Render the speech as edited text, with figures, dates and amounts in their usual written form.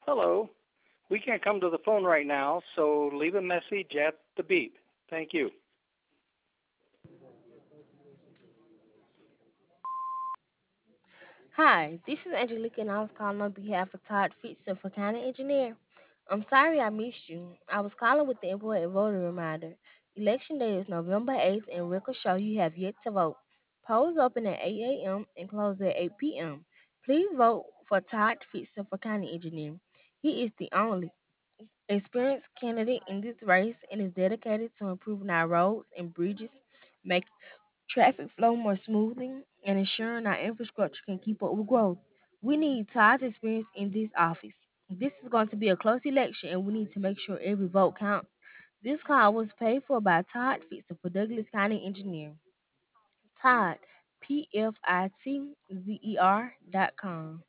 Hello. We can't come to the phone right now, so leave a message at the beep. Thank you. Hi, this is Angelica and I was calling on behalf of Todd Fitzer for County Engineer. I'm sorry I missed you. I was calling with the important voter reminder. Election day is November 8th and records show you have yet to vote. Polls open at 8 a.m. and close at 8 p.m. Please vote for Todd Fitzer for County Engineer. He is the only experienced candidate in this race and is dedicated to improving our roads and bridges, making traffic flow more smoothly, and ensuring our infrastructure can keep up with growth. We need Todd's experience in this office. This is going to be a close election, and we need to make sure every vote counts. This call was paid for by Todd Fitzer for Douglas County Engineer. Todd, PFITZER.com.